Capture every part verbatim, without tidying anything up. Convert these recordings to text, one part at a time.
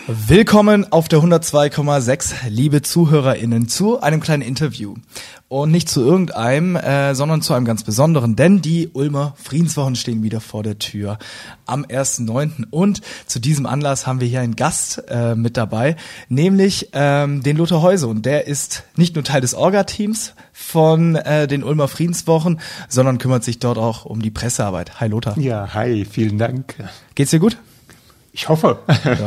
Willkommen auf der hundertzwei Komma sechs, liebe ZuhörerInnen, zu einem kleinen Interview. Und nicht zu irgendeinem, äh, sondern zu einem ganz besonderen, denn die Ulmer Friedenswochen stehen wieder vor der Tür am ersten neunten Und zu diesem Anlass haben wir hier einen Gast äh, mit dabei, nämlich ähm, den Lothar Heuse. Und der ist nicht nur Teil des Orga-Teams von äh, den Ulmer Friedenswochen, sondern kümmert sich dort auch um die Pressearbeit. Hi Lothar. Ja, hi, vielen Dank. Geht's dir gut? Ich hoffe.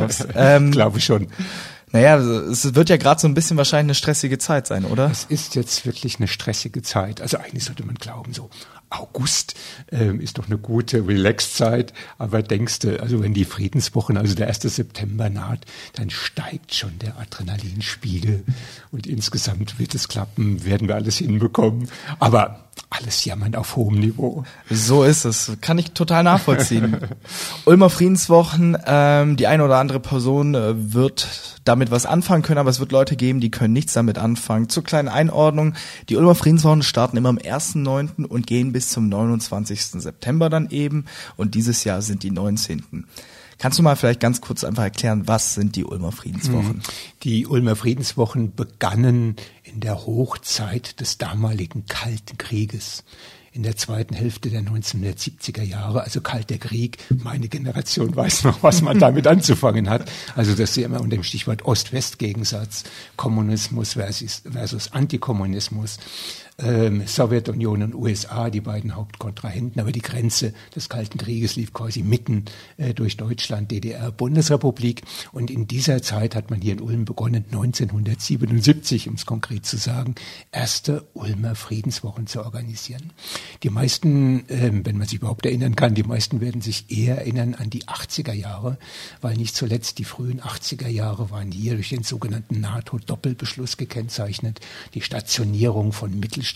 ähm, Glaube schon. Naja, es wird ja gerade so ein bisschen wahrscheinlich eine stressige Zeit sein, oder? Es ist jetzt wirklich eine stressige Zeit. Also eigentlich sollte man glauben, so August ähm, ist doch eine gute Relax-Zeit. Aber denkst du, also wenn die Friedenswochen, also der erste September naht, dann steigt schon der Adrenalinspiegel. Und insgesamt wird es klappen, werden wir alles hinbekommen. Aber alles jammern auf hohem Niveau. So ist es. Kann ich total nachvollziehen. Ulmer Friedenswochen, ähm, die eine oder andere Person äh, wird damit was anfangen können, aber es wird Leute geben, die können nichts damit anfangen. Zur kleinen Einordnung, die Ulmer Friedenswochen starten immer am ersten neunten und gehen bis zum neunundzwanzigsten September dann eben. Und dieses Jahr sind die neunzehnten Kannst du mal vielleicht ganz kurz einfach erklären, was sind die Ulmer Friedenswochen? Die Ulmer Friedenswochen begannen in der Hochzeit des damaligen Kalten Krieges. In der zweiten Hälfte der neunzehnhundertsiebziger Jahre, also Kalter Krieg. Meine Generation weiß noch, was man damit anzufangen hat. Also das ist ja immer unter dem Stichwort Ost-West-Gegensatz, Kommunismus versus, versus Antikommunismus. Ähm, Sowjetunion und U S A, die beiden Hauptkontrahenten, aber die Grenze des Kalten Krieges lief quasi mitten äh, durch Deutschland, D D R, Bundesrepublik. Und in dieser Zeit hat man hier in Ulm begonnen, neunzehnhundertsiebenundsiebzig, um es konkret zu sagen, erste Ulmer Friedenswochen zu organisieren. Die meisten, äh, wenn man sich überhaupt erinnern kann, die meisten werden sich eher erinnern an die achtziger Jahre, weil nicht zuletzt die frühen achtziger Jahre waren hier durch den sogenannten NATO-Doppelbeschluss gekennzeichnet, die Stationierung von Mittelstreckenwaffen,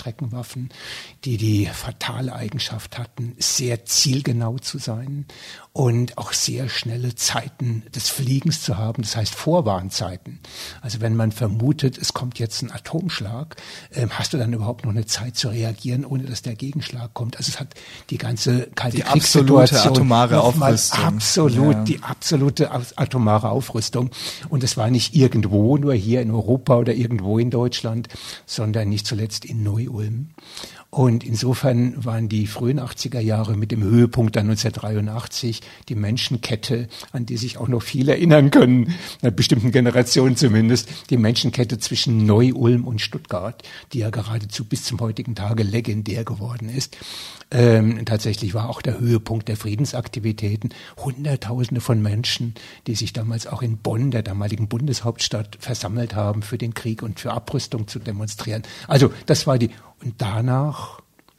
die die fatale Eigenschaft hatten, sehr zielgenau zu sein und auch sehr schnelle Zeiten des Fliegens zu haben, das heißt Vorwarnzeiten. Also wenn man vermutet, es kommt jetzt ein Atomschlag, äh, hast du dann überhaupt noch eine Zeit zu reagieren, ohne dass der Gegenschlag kommt. Also es hat die ganze kalte die Kriegssituation, absolute atomare Aufrüstung. Absolut, ja. Die absolute atomare Aufrüstung. Und es war nicht irgendwo, nur hier in Europa oder irgendwo in Deutschland, sondern nicht zuletzt in Neu-Ulm. Und insofern waren die frühen achtziger Jahre mit dem Höhepunkt dann neunzehnhundertdreiundachtzig die Menschenkette, an die sich auch noch viele erinnern können, einer bestimmten Generation zumindest, die Menschenkette zwischen Neu-Ulm und Stuttgart, die ja geradezu bis zum heutigen Tage legendär geworden ist. Ähm, tatsächlich war auch der Höhepunkt der Friedensaktivitäten. Hunderttausende von Menschen, die sich damals auch in Bonn, der damaligen Bundeshauptstadt, versammelt haben, für den Krieg und für Abrüstung zu demonstrieren. Also das war die. Und danach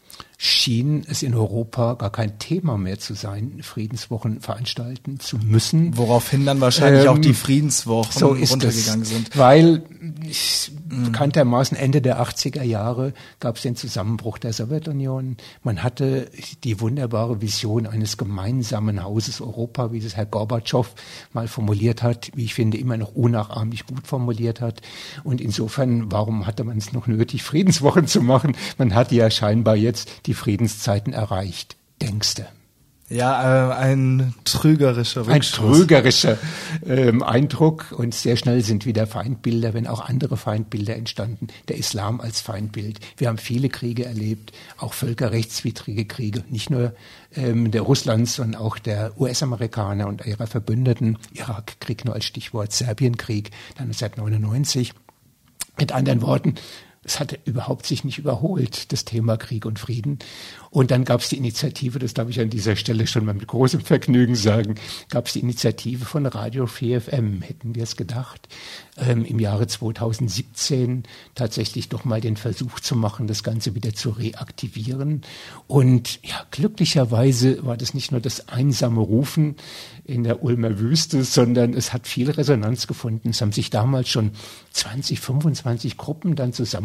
schien es in Europa gar kein Thema mehr zu sein, Friedenswochen veranstalten zu müssen. Woraufhin dann wahrscheinlich ähm, auch die Friedenswochen so ist runtergegangen es, sind. Weil ich, bekanntermaßen Ende der achtziger Jahre gab es den Zusammenbruch der Sowjetunion. Man hatte die wunderbare Vision eines gemeinsamen Hauses Europa, wie es Herr Gorbatschow mal formuliert hat, wie ich finde, immer noch unnachahmlich gut formuliert hat. Und insofern, warum hatte man es noch nötig, Friedenswochen zu machen? Man hatte ja scheinbar jetzt die Friedenszeiten erreicht, denkst du? Ja, äh, ein trügerischer Rückschluss. Ein trügerischer ähm, Eindruck, und sehr schnell sind wieder Feindbilder, wenn auch andere Feindbilder entstanden. Der Islam als Feindbild. Wir haben viele Kriege erlebt, auch völkerrechtswidrige Kriege, nicht nur ähm, der Russlands, sondern auch der U S-Amerikaner und ihrer Verbündeten. Irakkrieg nur als Stichwort, Serbienkrieg, dann neunzehnhundertneunundneunzig. Mit anderen Worten, es hatte überhaupt sich nicht überholt, das Thema Krieg und Frieden. Und dann gab es die Initiative, das darf ich an dieser Stelle schon mal mit großem Vergnügen sagen, gab es die Initiative von Radio vier F M, hätten wir es gedacht, ähm, im Jahre zweitausendsiebzehn tatsächlich doch mal den Versuch zu machen, das Ganze wieder zu reaktivieren. Und ja, glücklicherweise war das nicht nur das einsame Rufen in der Ulmer Wüste, sondern es hat viel Resonanz gefunden. Es haben sich damals schon zwanzig, fünfundzwanzig Gruppen dann zusammen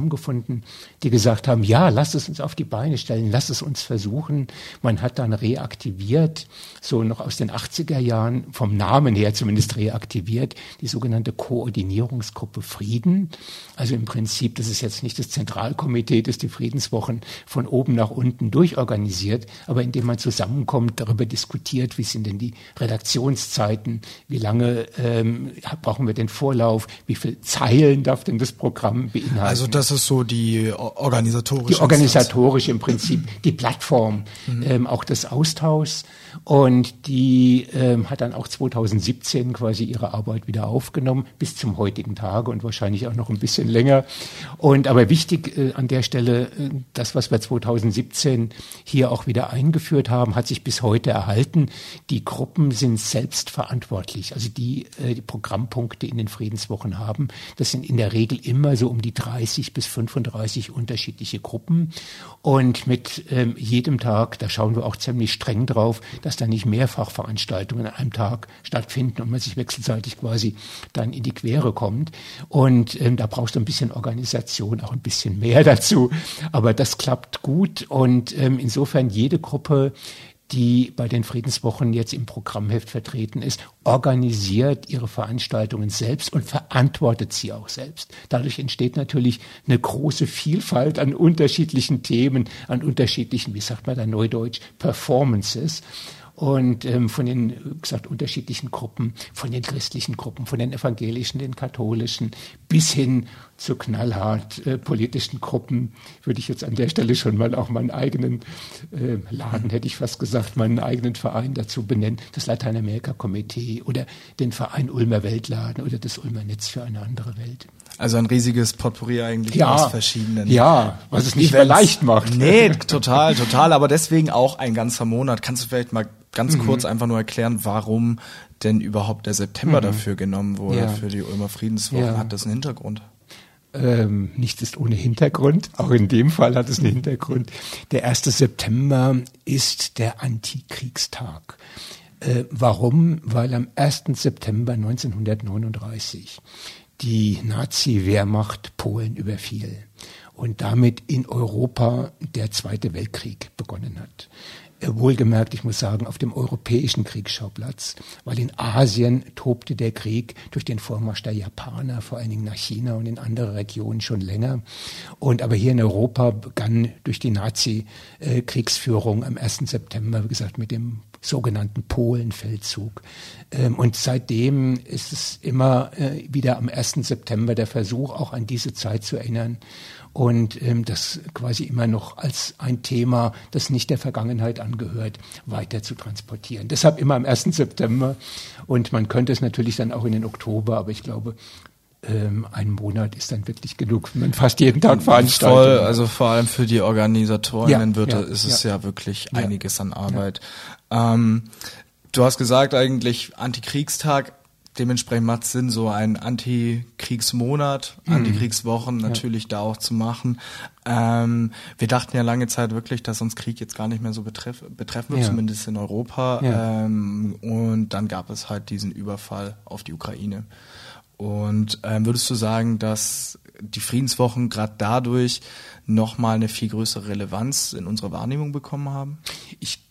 gefunden, die gesagt haben, ja, lasst es uns auf die Beine stellen, lasst es uns versuchen. Man hat dann reaktiviert, so noch aus den achtziger Jahren, vom Namen her zumindest reaktiviert, die sogenannte Koordinierungsgruppe Frieden. Also im Prinzip, das ist jetzt nicht das Zentralkomitee, das die Friedenswochen von oben nach unten durchorganisiert, aber indem man zusammenkommt, darüber diskutiert, wie sind denn die Redaktionszeiten, wie lange ähm, brauchen wir den Vorlauf, wie viele Zeilen darf denn das Programm beinhalten. Also das ist so die organisatorische Die organisatorische im Prinzip, die Plattform, mhm. ähm, auch des Austauschs. Und die ähm, hat dann auch zweitausendsiebzehn quasi ihre Arbeit wieder aufgenommen, bis zum heutigen Tage und wahrscheinlich auch noch ein bisschen länger. Und aber wichtig äh, an der Stelle, äh, das, was wir zweitausendsiebzehn hier auch wieder eingeführt haben, hat sich bis heute erhalten. Die Gruppen sind selbst verantwortlich. Also die, äh, die Programmpunkte in den Friedenswochen haben, das sind in der Regel immer so um die dreißig bis fünfunddreißig unterschiedliche Gruppen. Und mit ähm, jedem Tag, da schauen wir auch ziemlich streng drauf, dass da nicht mehrfach Veranstaltungen an einem Tag stattfinden und man sich wechselseitig quasi dann in die Quere kommt. Und ähm, da brauchst du ein bisschen Organisation, auch ein bisschen mehr dazu. Aber das klappt gut und ähm, insofern jede Gruppe, die bei den Friedenswochen jetzt im Programmheft vertreten ist, organisiert ihre Veranstaltungen selbst und verantwortet sie auch selbst. Dadurch entsteht natürlich eine große Vielfalt an unterschiedlichen Themen, an unterschiedlichen, wie sagt man da neudeutsch, Performances. Und ähm, von den, wie gesagt, unterschiedlichen Gruppen, von den christlichen Gruppen, von den evangelischen, den katholischen, bis hin zu knallhart äh, politischen Gruppen, würde ich jetzt an der Stelle schon mal auch meinen eigenen äh, Laden, hätte ich fast gesagt, meinen eigenen Verein dazu benennen, das Lateinamerika-Komitee oder den Verein Ulmer Weltladen oder das Ulmer Netz für eine andere Welt. Also ein riesiges Potpourri eigentlich ja, aus verschiedenen. Ja, was es nicht mehr leicht macht. Nee, total, total. Aber deswegen auch ein ganzer Monat. Kannst du vielleicht mal ganz mhm. kurz einfach nur erklären, warum denn überhaupt der September mhm. dafür genommen wurde, ja. für die Ulmer Friedenswochen? Ja. Hat das einen Hintergrund? Ähm, nichts ist ohne Hintergrund. Auch in dem Fall hat es einen Hintergrund. Der erste September ist der Antikriegstag. Äh, warum? Weil am ersten September neunzehnhundertneununddreißig die Nazi-Wehrmacht Polen überfiel und damit in Europa der Zweite Weltkrieg begonnen hat. Wohlgemerkt, ich muss sagen, auf dem europäischen Kriegsschauplatz, weil in Asien tobte der Krieg durch den Vormarsch der Japaner, vor allen Dingen nach China und in andere Regionen schon länger. Und aber hier in Europa begann durch die Nazi-Kriegsführung am ersten September, wie gesagt, mit dem sogenannten Polenfeldzug. Und seitdem ist es immer wieder am ersten September der Versuch, auch an diese Zeit zu erinnern. Und ähm, das quasi immer noch als ein Thema, das nicht der Vergangenheit angehört, weiter zu transportieren. Deshalb immer am ersten September. Und man könnte es natürlich dann auch in den Oktober, aber ich glaube, ähm, ein Monat ist dann wirklich genug, wenn man fast jeden Tag veranstaltet. Voll, also vor allem für die Organisatorinnen ja, wird, ja, ist es ja, ja wirklich ja. einiges an Arbeit. Ja. Ähm, du hast gesagt eigentlich Antikriegstag. Dementsprechend macht es Sinn, so einen Antikriegsmonat, mhm. Antikriegswochen natürlich ja. da auch zu machen. Ähm, wir dachten ja lange Zeit wirklich, dass uns Krieg jetzt gar nicht mehr so betreff, betreffen wird, ja. zumindest in Europa. Ja. Ähm, und dann gab es halt diesen Überfall auf die Ukraine. Und ähm, würdest du sagen, dass die Friedenswochen gerade dadurch nochmal eine viel größere Relevanz in unserer Wahrnehmung bekommen haben? Ich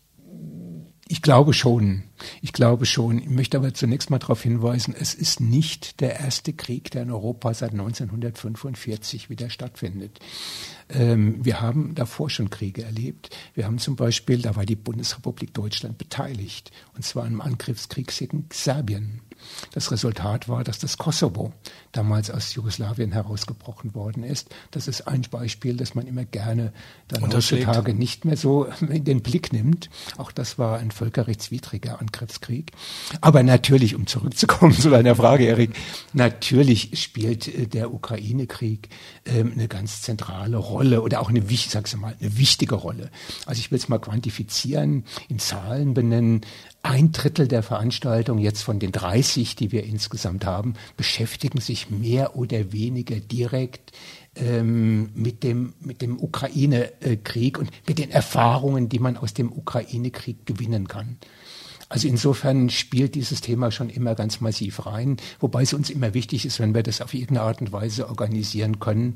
Ich glaube schon. Ich glaube schon. Ich möchte aber zunächst mal darauf hinweisen, es ist nicht der erste Krieg, der in Europa seit neunzehnhundertfünfundvierzig wieder stattfindet. Ähm, wir haben davor schon Kriege erlebt. Wir haben zum Beispiel, da war die Bundesrepublik Deutschland beteiligt, und zwar im Angriffskrieg gegen Serbien. Das Resultat war, dass das Kosovo damals aus Jugoslawien herausgebrochen worden ist. Das ist ein Beispiel, das man immer gerne dann heutzutage nicht mehr so in den Blick nimmt. Auch das war ein völkerrechtswidriger Angriffskrieg. Aber natürlich, um zurückzukommen zu deiner Frage, Erik, natürlich spielt der Ukraine-Krieg ähm, eine ganz zentrale Rolle oder auch eine, ich sag's mal, eine wichtige Rolle. Also ich will es mal quantifizieren, in Zahlen benennen. Ein Drittel der Veranstaltungen jetzt von den dreißig, die wir insgesamt haben, beschäftigen sich mehr oder weniger direkt ähm, mit dem, mit dem Ukraine-Krieg und mit den Erfahrungen, die man aus dem Ukraine-Krieg gewinnen kann. Also insofern spielt dieses Thema schon immer ganz massiv rein, wobei es uns immer wichtig ist, wenn wir das auf irgendeine Art und Weise organisieren können.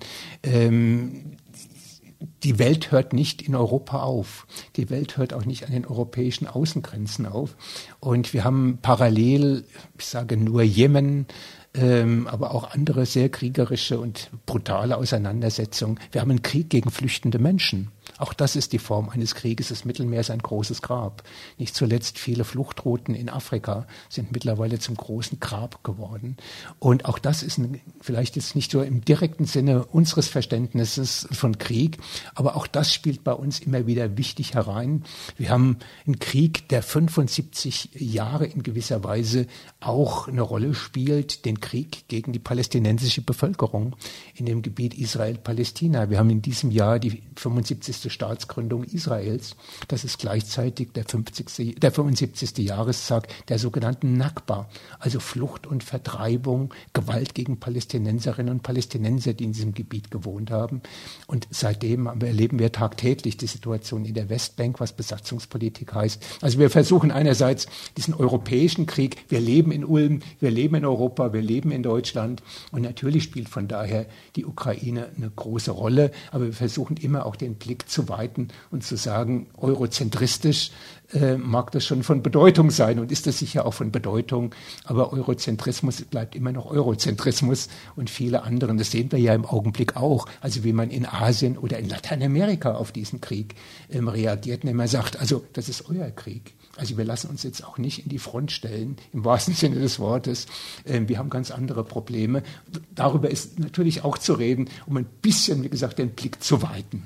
Ähm, Die Welt hört nicht in Europa auf. Die Welt hört auch nicht an den europäischen Außengrenzen auf. Und wir haben parallel, ich sage nur Jemen, ähm, aber auch andere sehr kriegerische und brutale Auseinandersetzungen. Wir haben einen Krieg gegen flüchtende Menschen. Auch das ist die Form eines Krieges. Das Mittelmeer ist ein großes Grab. Nicht zuletzt viele Fluchtrouten in Afrika sind mittlerweile zum großen Grab geworden. Und auch das ist ein, vielleicht jetzt nicht so im direkten Sinne unseres Verständnisses von Krieg, aber auch das spielt bei uns immer wieder wichtig herein. Wir haben einen Krieg, der fünfundsiebzig Jahre in gewisser Weise auch eine Rolle spielt, den Krieg gegen die palästinensische Bevölkerung in dem Gebiet Israel-Palästina. Wir haben in diesem Jahr die fünfundsiebzigste Staatsgründung Israels. Das ist gleichzeitig der fünfzigste, der fünfundsiebzigste Jahrestag der sogenannten Nakba, also Flucht und Vertreibung, Gewalt gegen Palästinenserinnen und Palästinenser, die in diesem Gebiet gewohnt haben. Und seitdem erleben wir tagtäglich die Situation in der Westbank, was Besatzungspolitik heißt. Also wir versuchen einerseits diesen europäischen Krieg, wir leben in Ulm, wir leben in Europa, wir leben in Deutschland und natürlich spielt von daher die Ukraine eine große Rolle, aber wir versuchen immer auch den Blick zu weiten und zu sagen, eurozentristisch äh, mag das schon von Bedeutung sein und ist das sicher auch von Bedeutung, aber Eurozentrismus bleibt immer noch Eurozentrismus und viele anderen, das sehen wir ja im Augenblick auch, also wie man in Asien oder in Lateinamerika auf diesen Krieg ähm, reagiert, indem man sagt, also das ist euer Krieg. Also wir lassen uns jetzt auch nicht in die Front stellen, im wahrsten Sinne des Wortes. Ähm, wir haben ganz andere Probleme. Darüber ist natürlich auch zu reden, um ein bisschen, wie gesagt, den Blick zu weiten.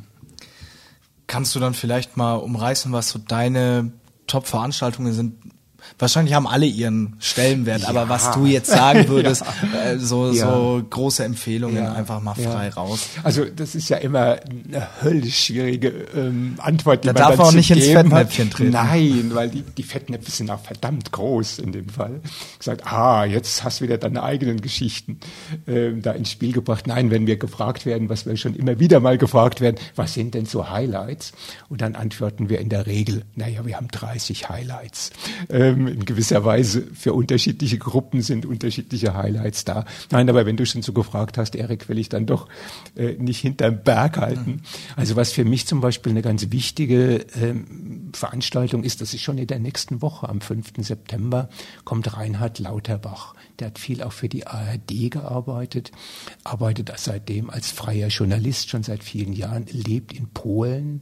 Kannst du dann vielleicht mal umreißen, was so deine Top-Veranstaltungen sind? Wahrscheinlich haben alle ihren Stellenwert, ja. Aber was du jetzt sagen würdest, ja. äh, so, ja. so große Empfehlungen ja. einfach mal frei ja. raus. Also das ist ja immer eine höllisch schwierige ähm, Antwort, die da man darf dann auch zu nicht ins geben Fettnäpfchen hat. treten. Nein, weil die, die Fettnäpfe sind auch verdammt groß in dem Fall. Gesagt, ah, jetzt hast du wieder deine eigenen Geschichten ähm, da ins Spiel gebracht. Nein, wenn wir gefragt werden, was wir schon immer wieder mal gefragt werden, was sind denn so Highlights? Und dann antworten wir in der Regel, naja, wir haben dreißig Highlights. Ähm, in gewisser Weise für unterschiedliche Gruppen sind unterschiedliche Highlights da. Nein, aber wenn du schon so gefragt hast, Erik, will ich dann doch äh, nicht hinterm Berg halten. Also was für mich zum Beispiel eine ganz wichtige ähm, Veranstaltung ist, das ist schon in der nächsten Woche, am fünften September, kommt Reinhard Lauterbach. Der hat viel auch für die A R D gearbeitet, arbeitet seitdem als freier Journalist schon seit vielen Jahren, lebt in Polen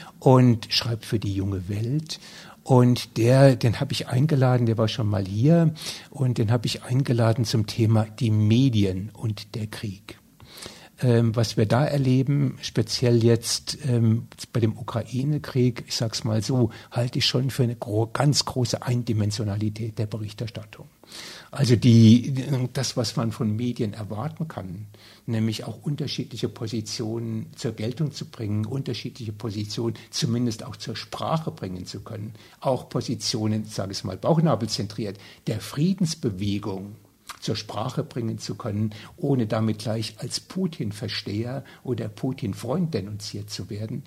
und schreibt für die Junge Welt. Und der, den habe ich eingeladen, der war schon mal hier und den habe ich eingeladen zum Thema die Medien und der Krieg. Ähm, was wir da erleben, speziell jetzt ähm, bei dem Ukraine-Krieg, ich sag's mal so, halte ich schon für eine gro- ganz große Eindimensionalität der Berichterstattung. Also die, das, was man von Medien erwarten kann, nämlich auch unterschiedliche Positionen zur Geltung zu bringen, unterschiedliche Positionen zumindest auch zur Sprache bringen zu können, auch Positionen, sage ich mal, bauchnabelzentriert, der Friedensbewegung zur Sprache bringen zu können, ohne damit gleich als Putin-Versteher oder Putin-Freund denunziert zu werden.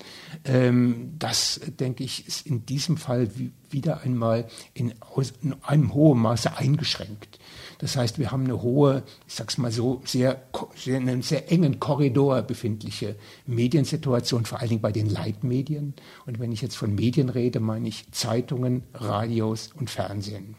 Ähm, das, denke ich, ist in diesem Fall wie, wieder einmal in, in einem hohen Maße eingeschränkt. Das heißt, wir haben eine hohe, ich sag's mal so, sehr, sehr, in einem sehr engen Korridor befindliche Mediensituation, vor allen Dingen bei den Leitmedien. Und wenn ich jetzt von Medien rede, meine ich Zeitungen, Radios und Fernsehen.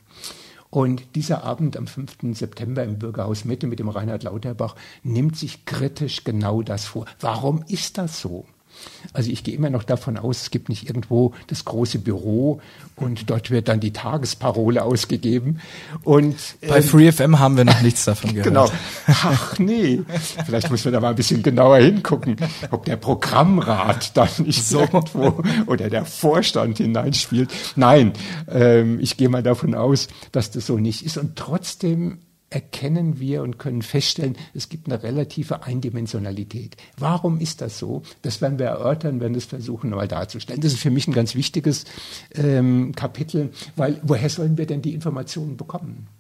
Und dieser Abend am fünften September im Bürgerhaus Mitte mit dem Reinhard Lauterbach nimmt sich kritisch genau das vor. Warum ist das so? Also ich gehe immer noch davon aus, es gibt nicht irgendwo das große Büro und dort wird dann die Tagesparole ausgegeben. Und bei ähm, Free F M haben wir noch nichts davon gehört. Genau. Ach nee, vielleicht muss man da mal ein bisschen genauer hingucken, ob der Programmrat da nicht so irgendwo oder der Vorstand hineinspielt. Nein, ähm, ich gehe mal davon aus, dass das so nicht ist. Und trotzdem erkennen wir und können feststellen, es gibt eine relative Eindimensionalität. Warum ist das so? Das werden wir erörtern, werden das versuchen, mal darzustellen. Das ist für mich ein ganz wichtiges ähm, Kapitel, weil woher sollen wir denn die Informationen bekommen?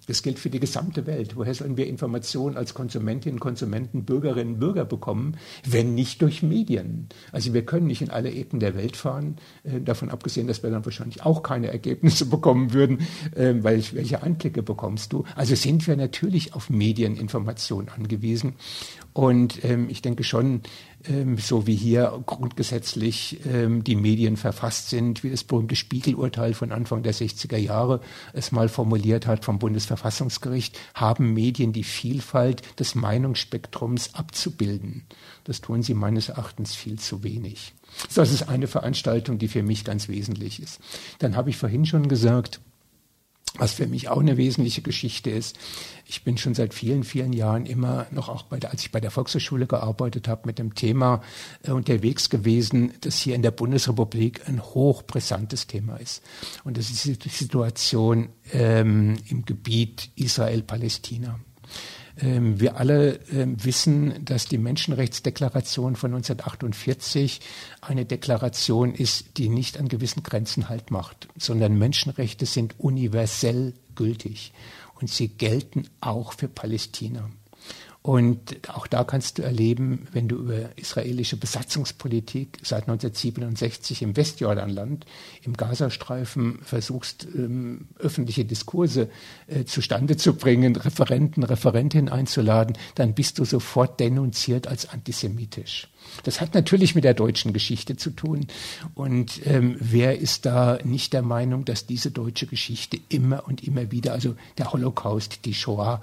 Das gilt für die gesamte Welt. Woher sollen wir Informationen als Konsumentinnen, Konsumenten, Bürgerinnen und Bürger bekommen, wenn nicht durch Medien? Also wir können nicht in alle Ecken der Welt fahren, äh, davon abgesehen, dass wir dann wahrscheinlich auch keine Ergebnisse bekommen würden, äh, weil welche Einblicke bekommst du? Also sind wir natürlich auf Medieninformation angewiesen. Und ähm, ich denke schon, ähm, so wie hier grundgesetzlich ähm, die Medien verfasst sind, wie das berühmte Spiegelurteil von Anfang der sechziger Jahre es mal formuliert hat vom Bundesverfassungsgericht, haben Medien die Vielfalt des Meinungsspektrums abzubilden. Das tun sie meines Erachtens viel zu wenig. So, das ist eine Veranstaltung, die für mich ganz wesentlich ist. Dann habe ich vorhin schon gesagt, was für mich auch eine wesentliche Geschichte ist. Ich bin schon seit vielen, vielen Jahren immer noch auch bei der, als ich bei der Volkshochschule gearbeitet habe, mit dem Thema äh, unterwegs gewesen, das hier in der Bundesrepublik ein hochbrisantes Thema ist. Und das ist die Situation ähm, im Gebiet Israel-Palästina. Ähm, wir alle ähm, wissen, dass die Menschenrechtsdeklaration von neunzehnhundertachtundvierzig eine Deklaration ist, die nicht an gewissen Grenzen Halt macht, sondern Menschenrechte sind universell gültig und sie gelten auch für Palästina. Und auch da kannst du erleben, wenn du über israelische Besatzungspolitik seit neunzehnhundertsiebenundsechzig im Westjordanland, im Gazastreifen versuchst, ähm, öffentliche Diskurse äh, zustande zu bringen, Referenten, Referentinnen einzuladen, dann bist du sofort denunziert als antisemitisch. Das hat natürlich mit der deutschen Geschichte zu tun. Und ähm, wer ist da nicht der Meinung, dass diese deutsche Geschichte immer und immer wieder, also der Holocaust, die Shoah,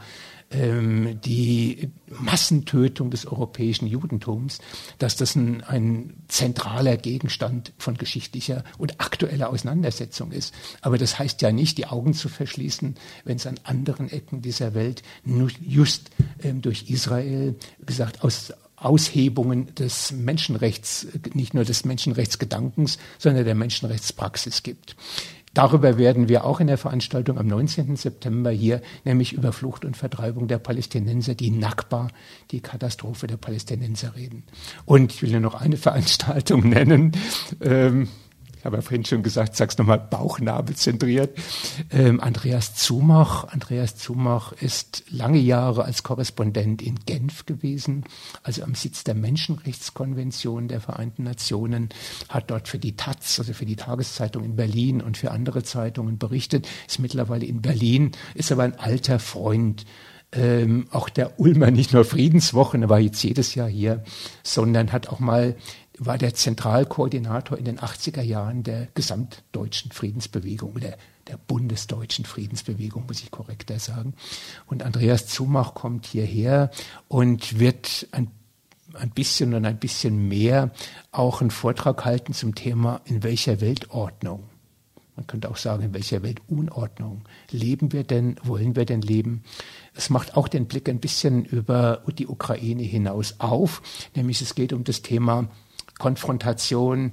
die Massentötung des europäischen Judentums, dass das ein, ein zentraler Gegenstand von geschichtlicher und aktueller Auseinandersetzung ist. Aber das heißt ja nicht, die Augen zu verschließen, wenn es an anderen Ecken dieser Welt nur just ähm, durch Israel, wie gesagt, aus Aushebungen des Menschenrechts, nicht nur des Menschenrechtsgedankens, sondern der Menschenrechtspraxis gibt. Darüber werden wir auch in der Veranstaltung am neunzehnten September hier, nämlich über Flucht und Vertreibung der Palästinenser, die Nakba, die Katastrophe der Palästinenser reden. Und ich will nur noch eine Veranstaltung nennen. Ähm, Ich habe ja vorhin schon gesagt, sag's nochmal, bauchnabelzentriert. Ähm, Andreas Zumach. Andreas Zumach ist lange Jahre als Korrespondent in Genf gewesen, also am Sitz der Menschenrechtskonvention der Vereinten Nationen, hat dort für die Taz, also für die Tageszeitung in Berlin und für andere Zeitungen berichtet, ist mittlerweile in Berlin, ist aber ein alter Freund. Ähm, auch der Ulmer, nicht nur Friedenswochen, er war jetzt jedes Jahr hier, sondern hat auch mal war der Zentralkoordinator in den achtziger Jahren der gesamtdeutschen Friedensbewegung oder der bundesdeutschen Friedensbewegung, muss ich korrekter sagen. Und Andreas Zumach kommt hierher und wird ein, ein bisschen und ein bisschen mehr auch einen Vortrag halten zum Thema, in welcher Weltordnung, man könnte auch sagen, in welcher Weltunordnung leben wir denn, wollen wir denn leben? Es macht auch den Blick ein bisschen über die Ukraine hinaus auf, nämlich es geht um das Thema Konfrontation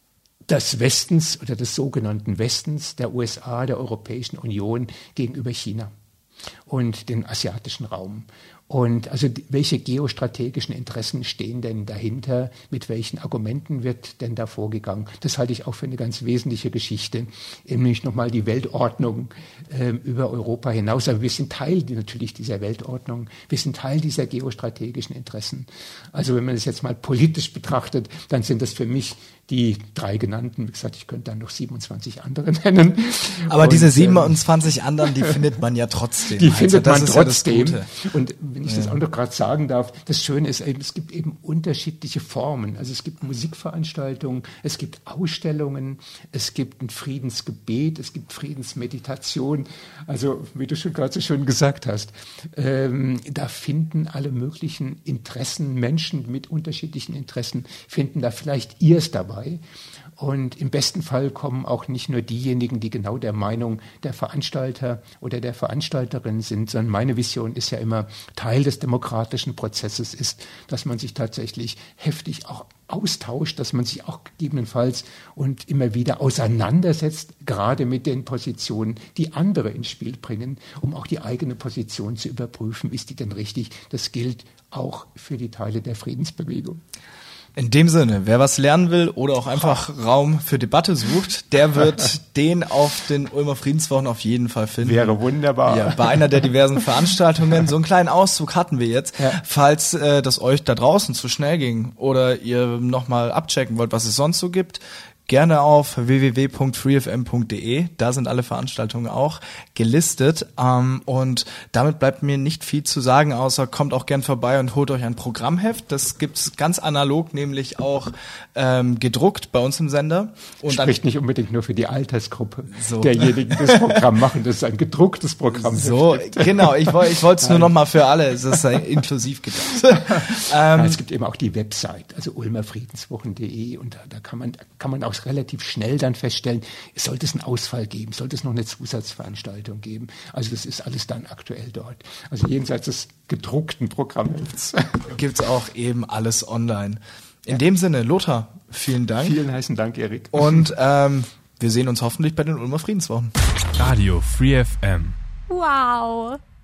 des Westens oder des sogenannten Westens, der U S A, der Europäischen Union gegenüber China und dem asiatischen Raum. Und also welche geostrategischen Interessen stehen denn dahinter? Mit welchen Argumenten wird denn da vorgegangen? Das halte ich auch für eine ganz wesentliche Geschichte, nämlich nochmal die Weltordnung äh, über Europa hinaus. Aber wir sind Teil natürlich dieser Weltordnung. Wir sind Teil dieser geostrategischen Interessen. Also wenn man das jetzt mal politisch betrachtet, dann sind das für mich die drei genannten. Wie gesagt, ich könnte dann noch siebenundzwanzig andere nennen. Aber und, diese siebenundzwanzig ähm, anderen, die findet man ja trotzdem. Die findet also, man trotzdem. Ja und wenn ich ja. das auch noch gerade sagen darf, das Schöne ist eben, es gibt eben unterschiedliche Formen. Also es gibt Musikveranstaltungen, es gibt Ausstellungen, es gibt ein Friedensgebet, es gibt Friedensmeditation. Also wie du schon gerade so schön gesagt hast, ähm, da finden alle möglichen Interessen, Menschen mit unterschiedlichen Interessen, finden da vielleicht ihrs dabei. Und im besten Fall kommen auch nicht nur diejenigen, die genau der Meinung der Veranstalter oder der Veranstalterin sind, sondern meine Vision ist ja immer, Teil des demokratischen Prozesses ist, dass man sich tatsächlich heftig auch austauscht, dass man sich auch gegebenenfalls und immer wieder auseinandersetzt, gerade mit den Positionen, die andere ins Spiel bringen, um auch die eigene Position zu überprüfen, ist die denn richtig? Das gilt auch für die Teile der Friedensbewegung. In dem Sinne, wer was lernen will oder auch einfach Raum für Debatte sucht, der wird den auf den Ulmer Friedenswochen auf jeden Fall finden. Wäre wunderbar. Ja, bei einer der diversen Veranstaltungen. So einen kleinen Auszug hatten wir jetzt. Ja. Falls äh, das euch da draußen zu schnell ging oder ihr nochmal abchecken wollt, was es sonst so gibt, gerne auf w w w punkt free f m punkt d e, da sind alle Veranstaltungen auch gelistet, ähm, und damit bleibt mir nicht viel zu sagen, außer kommt auch gern vorbei und holt euch ein Programmheft, das gibt's ganz analog, nämlich auch ähm, gedruckt bei uns im Sender. Und spricht nicht unbedingt nur für die Altersgruppe so. derjenigen, die das Programm machen, das ist ein gedrucktes Programm. So, genau, ich, ich wollte es nur nochmal für alle, es ist inklusiv gedacht. ähm, ja, es gibt eben auch die Website, also ulmer friedenswochen punkt d e, und da, da kann man, kann man auch relativ schnell dann feststellen, sollte es einen Ausfall geben, sollte es noch eine Zusatzveranstaltung geben. Also das ist alles dann aktuell dort. Also jenseits des gedruckten Programmhefts gibt's auch eben alles online. In ja. dem Sinne, Lothar, vielen Dank. Vielen heißen Dank, Erik. Und ähm, wir sehen uns hoffentlich bei den Ulmer Friedenswochen. Radio Free F M. Wow.